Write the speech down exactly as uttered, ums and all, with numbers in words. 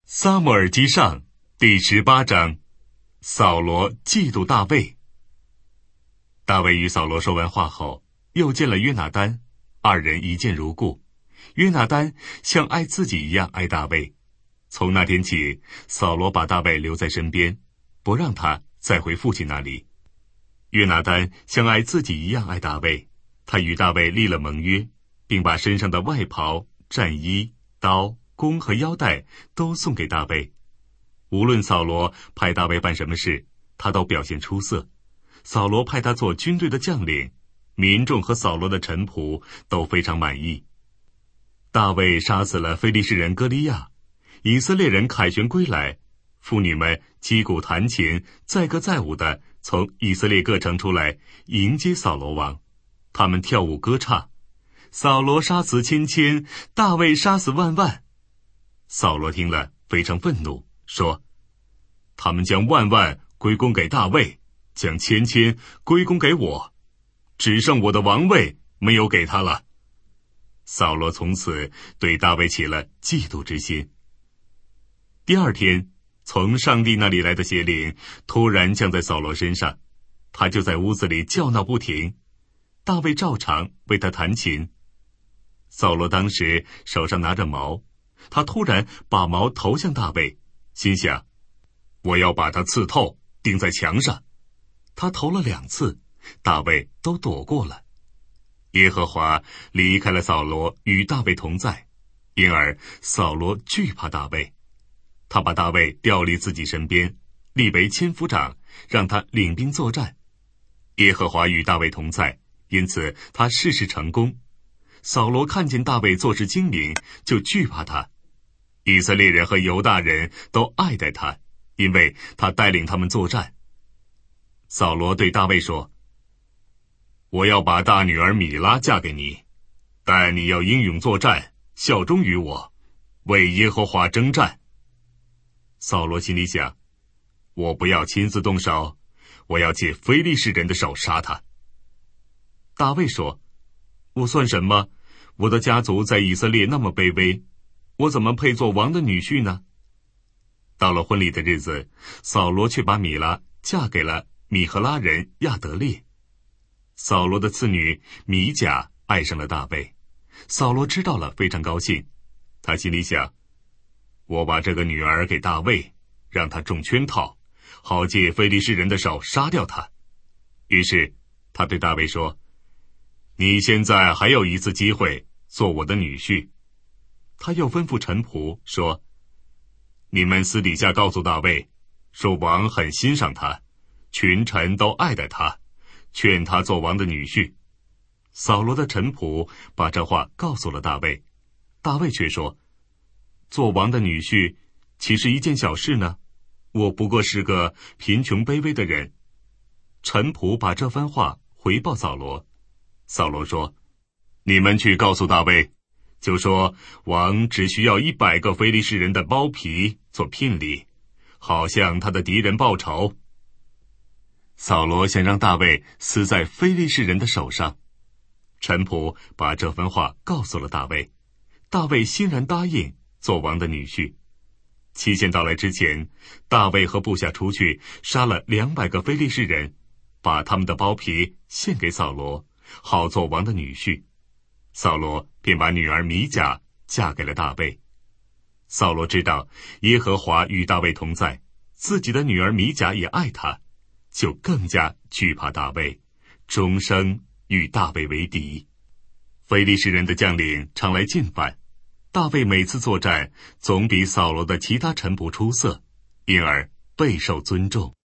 撒母耳记上第十八章，扫罗嫉妒大卫。大卫与扫罗说完话后，又见了约拿单，二人一见如故。约拿单像爱自己一样爱大卫。从那天起，扫罗把大卫留在身边，不让他再回父亲那里。约拿单像爱自己一样爱大卫，他与大卫立了盟约，并把身上的外袍、战衣、刀、弓和腰带都送给大卫。无论扫罗派大卫办什么事，他都表现出色。扫罗派他做军队的将领，民众和扫罗的臣仆都非常满意。大卫杀死了非利士人歌利亚，以色列人凯旋归来，妇女们击鼓弹琴，载歌载舞的从以色列各城出来迎接扫罗王。他们跳舞歌唱，扫罗杀死千千，大卫杀死万万。扫罗听了非常愤怒，说：他们将万万归功给大卫，将千千归功给我，只剩我的王位没有给他了。扫罗从此对大卫起了嫉妒之心。第二天，从上帝那里来的邪灵突然降在扫罗身上，他就在屋子里叫闹不停。大卫照常为他弹琴。扫罗当时手上拿着矛，他突然把矛投向大卫，心想：我要把他刺透，钉在墙上。他投了两次，大卫都躲过了。耶和华离开了扫罗，与大卫同在，因而扫罗惧怕大卫。他把大卫调离自己身边，立为千夫长，让他领兵作战。耶和华与大卫同在，因此他事事成功。扫罗看见大卫做事精明，就惧怕他。以色列人和犹大人都爱戴他，因为他带领他们作战。扫罗对大卫说：我要把大女儿米拉嫁给你，但你要英勇作战，效忠于我，为耶和华征战。扫罗心里想：我不要亲自动手，我要借非利士人的手杀他。大卫说：我算什么？我的家族在以色列那么卑微，我怎么配做王的女婿呢？到了婚礼的日子，扫罗却把米拉嫁给了米荷拉人亚得列。扫罗的次女米甲爱上了大卫，扫罗知道了，非常高兴。他心里想：我把这个女儿给大卫，让他中圈套，好借非利士人的手杀掉他。于是他对大卫说：你现在还有一次机会做我的女婿。他又吩咐臣仆说：你们私底下告诉大卫，说王很欣赏他，群臣都爱戴他，劝他做王的女婿。扫罗的臣仆把这话告诉了大卫，大卫却说：做王的女婿岂是一件小事呢？我不过是个贫穷卑微的人。臣仆把这番话回报扫罗。扫罗说：你们去告诉大卫，就说王只需要一百个非利士人的包皮做聘礼，好向他的敌人报仇。扫罗想让大卫死在非利士人的手上。臣仆把这番话告诉了大卫，大卫欣然答应做王的女婿。期限到来之前，大卫和部下出去杀了两百个非利士人，把他们的包皮献给扫罗，好做王的女婿。扫罗便把女儿米甲嫁给了大卫。扫罗知道耶和华与大卫同在，自己的女儿米甲也爱他，就更加惧怕大卫，终生与大卫为敌。非利士人的将领常来进犯，大卫每次作战总比扫罗的其他臣仆出色，因而备受尊重。